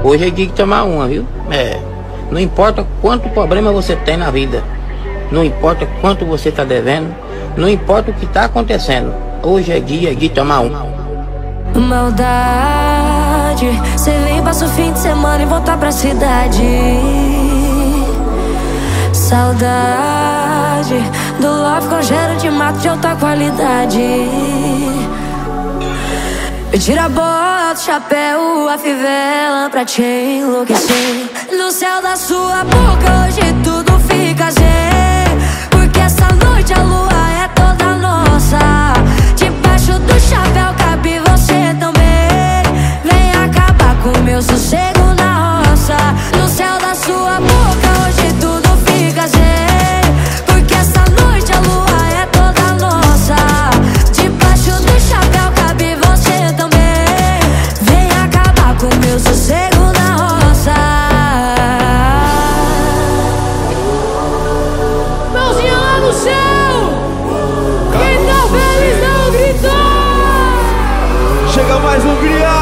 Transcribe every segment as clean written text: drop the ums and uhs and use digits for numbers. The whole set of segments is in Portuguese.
Hoje é dia de tomar uma, viu? Não importa quanto problema você tem na vida, não importa quanto você tá devendo, não importa o que tá acontecendo, hoje é dia de tomar uma. Maldade, cê vem, passa o fim de semana e volta pra cidade. Saudade do love com cheiro de mato de alta qualidade. Eu tiro a bota, o chapéu, a fivela pra te enlouquecer. No céu da sua boca hoje tudo fica zen, porque essa noite a lua é toda nossa. Debaixo do chapéu cabe você também. Vem acabar com meu sossego na roça. No céu da sua boca hoje tudo fica zen, porque essa noite a lua é toda nossa. Debaixo do chapéu cabe você também. Vem acabar com meu sossego na roça. Mãozinha lá no céu! Quem tá feliz não gritou! Chega mais Hungria!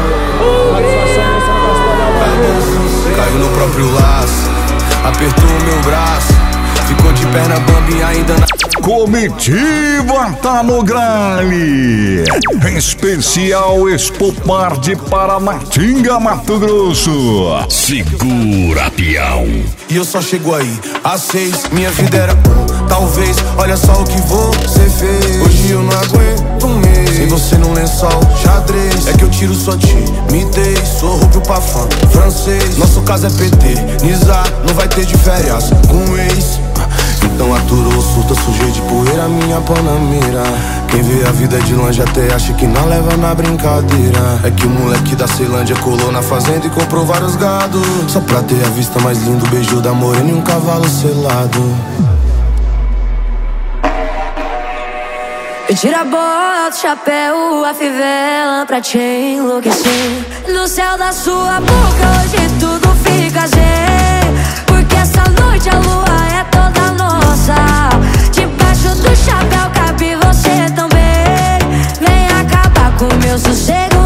Caiu no próprio laço, apertou o meu braço, ficou de perna bamba e ainda na... Comitiva tá no grale. Especial Expo Par de Paranatinga, Mato Grosso. Segura, peão. E eu só chego aí, às 6, minha vida era talvez, olha só o que você fez. Hoje eu não aguento um mês sem você no lençol, xadrez. É que eu tiro sua timidez, sou rubro pra fã, francês. Nosso caso é PT, Nizar, não vai ter de férias com ex. Então aturou, surta, sujei de poeira minha panamira. Quem vê a vida de longe até acha que não leva na brincadeira. É que o moleque da Ceilândia colou na fazenda e comprou vários gados, só pra ter a vista mais linda, o beijo da morena e um cavalo selado. Eu tiro a bota, o chapéu, a fivela pra te enlouquecer. No céu da sua boca hoje tudo fica zen, porque essa noite a lua é toda nossa. Debaixo do chapéu cabe você também. Vem acabar com meu sossego